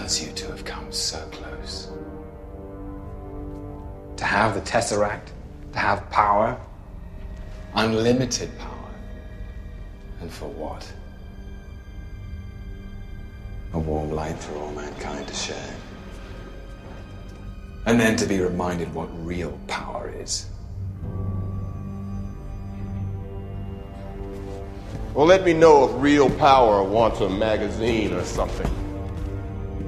hurts you to have come so close. To have the Tesseract, to have power, unlimited power. And for what? A warm light for all mankind to share. And then to be reminded what real power is. Well, let me know if real power wants a magazine or something.